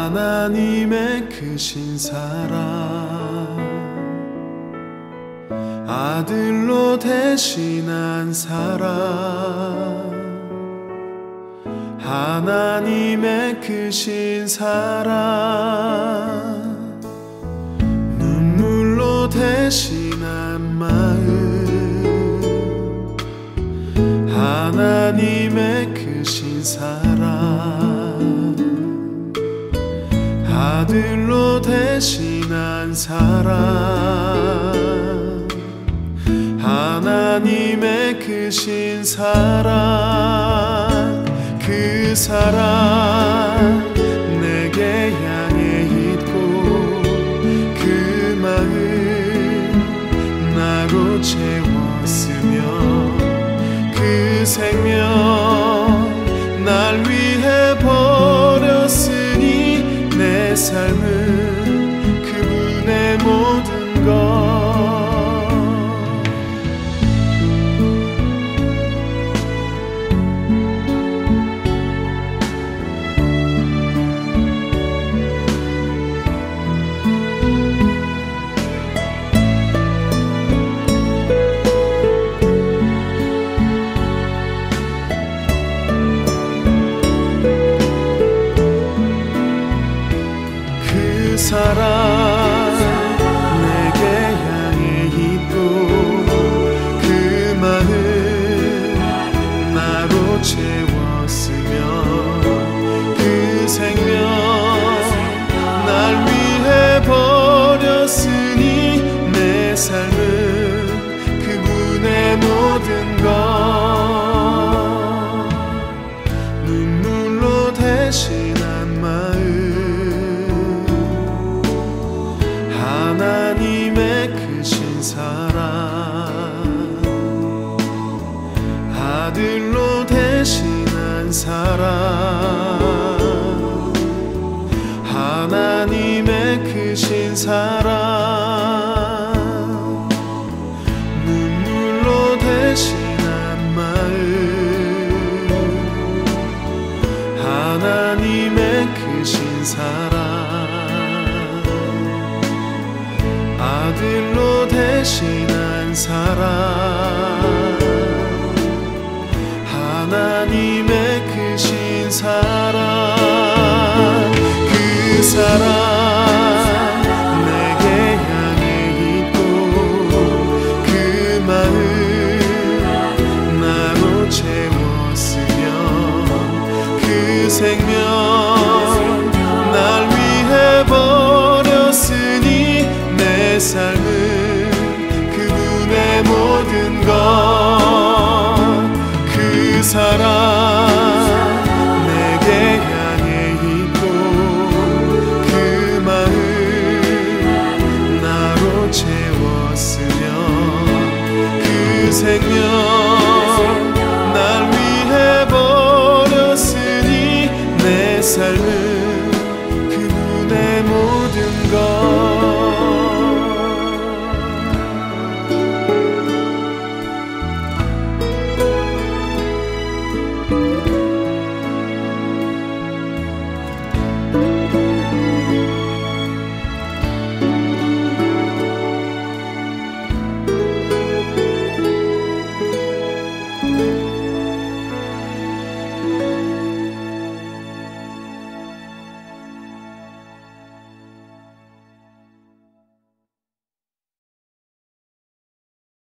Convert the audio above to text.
하나님의 크신 사랑 아들로 대신한 사랑 하나님의 크신 사랑 눈물로 대신한 마음 하나님의 크신 사랑 아들로 대신한 사랑 하나님의 크신 사랑 그 사랑 내게 향해 있고 그 마음 나로 채웠으며 그 생명 날 위해 버렸으니 내 삶은 그분의 모든 것 사랑 내게 향해 있고 그 마음 나로 채웠으며 그 생명 날 위해 버렸으니 내 삶은 그분의 모든 것 눈물로 대신한 마음 하나님의 크신 사랑 아들로 대신한 사랑 하나님의 크신 사랑 눈물로 대신한 마음 하나님의 크신 사랑 아들로 대신한 사랑 하나님의 크신 사랑 그 사랑 내게 향해 있고 그 마음 나로 채웠으며 그 생명 날 위해 버렸으니 내 삶은 그분의 모든 것 그 사랑 내게 향해 있고 그 마음 나로 채웠으며 그 생명 날 위해 버렸으니 내 삶은 그분의 모든 것